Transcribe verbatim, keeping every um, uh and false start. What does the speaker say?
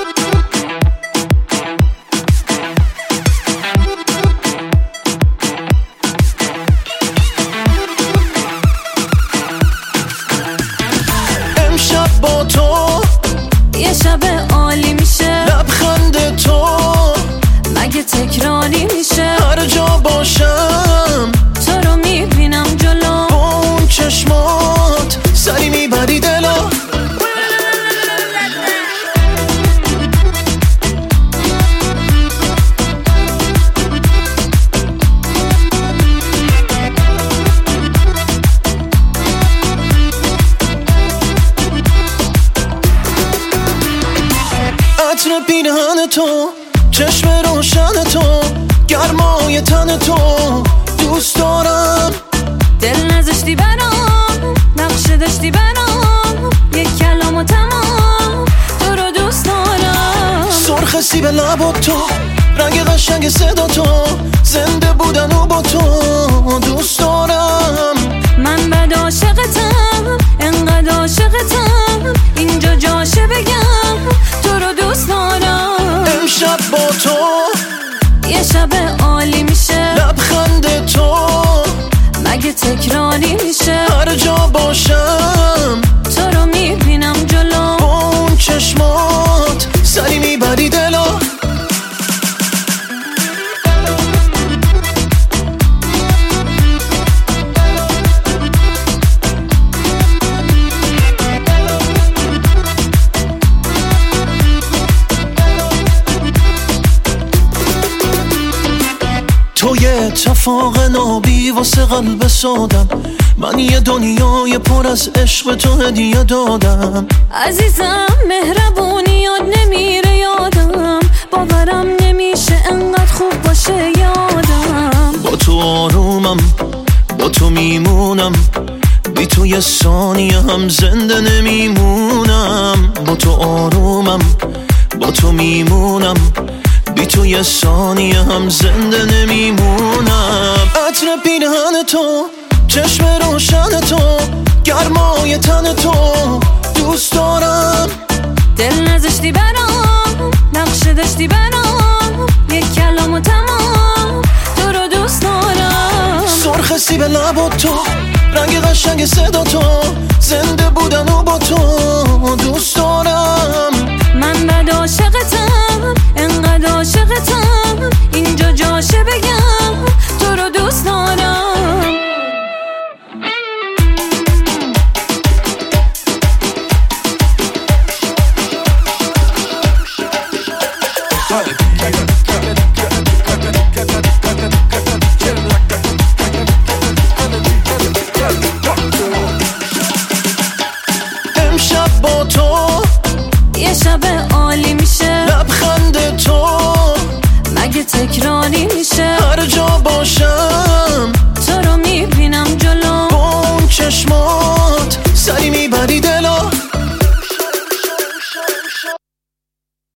امشب با تو یه شب عالی میشه، لبخند تو مگه تکراری میشه؟ هر جا باشم تو رو میبینم جلو، با اون چشمات سری میبری دلا. عطر پیرهن تو، چشم روشن تو، گرمای تن تو دوست دارم. دل نذاشتی برام، نقشه داشتی برام، یک کلام و تمام تو رو دوست دارم. سرخ سیب لبات تو، رنگ قشنگ صدا تو، زنده بودن و با تو دوست دارم. من بد عاشقتم، انقدر عاشقتم، اینجا جاشه بگم تو رو دوست دارم. امشب با تو یه شب عالی میشه، لبخند تو مگه تکراری میشه؟ هر جا باشم تو رو میبینم جلو، با اون چشمات سری میبری دلا. تو یه اتفاق نابی واسه قلب سادم، من یه دنیای پر از عشق تو هدیه دادم. عزیزم مهربونیات نمیره یادم، باورم نمیشه انقدر خوب باشه یادم. با تو آرومم، با تو میمونم، بی تو یه ثانیه هم زنده نمیمونم. با تو آرومم، با تو میمونم، بی تو یه ثانیه هم زنده نمیمونم. عطر پیرهن تو، چشم روشن تو، گرمای تن تو دوست دارم. دل نذاشتی برام، نقشه داشتی برام، یک کلام و تمام تو رو دوست دارم. سرخ سیب لبات تو، رنگ قشنگ صدا تو، زنده بودن و با تو دوست دارم. من بد عاشقتم، انقدر عاشقتم، اینجا جاشه بگم تو رو دوست دارم. امشب با تو یه شب عالی میشه، لبخند تو مگه تکراری میشه؟